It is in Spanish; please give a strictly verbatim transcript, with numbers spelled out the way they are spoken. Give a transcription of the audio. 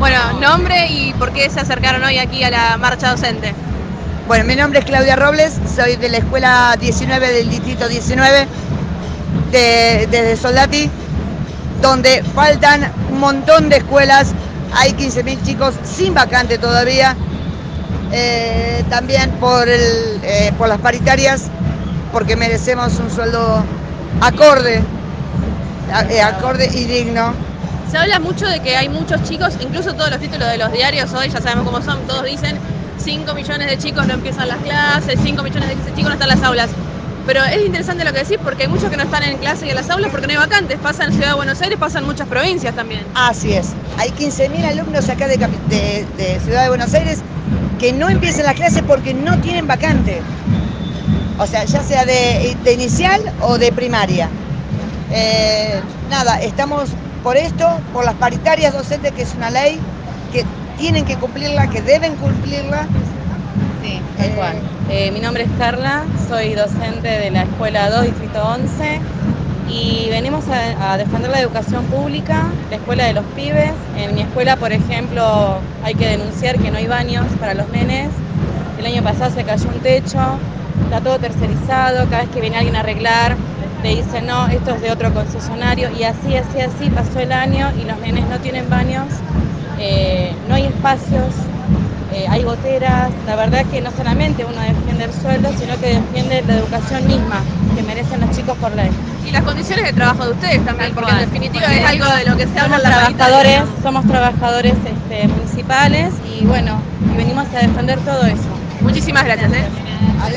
Bueno, nombre y por qué se acercaron hoy aquí a la marcha docente. Bueno, mi nombre es Claudia Robles, soy de la escuela diecinueve del distrito diecinueve, de, desde Soldati, donde faltan un montón de escuelas, hay quince mil chicos sin vacante todavía, eh, también por, el, eh, por las paritarias, porque merecemos un sueldo acorde, eh, acorde y digno. Se habla mucho de que hay muchos chicos, incluso todos los títulos de los diarios hoy, ya sabemos cómo son, todos dicen cinco millones de chicos no empiezan las clases, cinco millones de chicos no están en las aulas. Pero es interesante lo que decís porque hay muchos que no están en clase y en las aulas porque no hay vacantes, pasa en Ciudad de Buenos Aires, pasa en muchas provincias también. Así es, hay quince mil alumnos acá de, de, de Ciudad de Buenos Aires que no empiezan las clases porque no tienen vacante, o sea, ya sea de, de inicial o de primaria. Eh, nada, estamos por esto, por las paritarias docentes, que es una ley que tienen que cumplirla, que deben cumplirla. Sí, tal eh, cual. Eh, mi nombre es Carla, soy docente de la Escuela dos, Distrito once, y venimos a, a defender la educación pública, la escuela de los pibes. En mi escuela, por ejemplo, hay que denunciar que no hay baños para los nenes. El año pasado se cayó un techo, está todo tercerizado, cada vez que viene alguien a arreglar, le dicen no, esto es de otro concesionario, y así, así, así pasó el año y los nenes no tienen baños, eh, no hay espacios. Eh, hay goteras. La verdad que no solamente uno defiende el sueldo, sino que defiende la educación misma que merecen los chicos por ley. Y las condiciones de trabajo de ustedes también, porque en definitiva es algo de lo que se habla en la trabajadores, somos trabajadores este, municipales y bueno, y venimos a defender todo eso. Muchísimas gracias. ¿eh?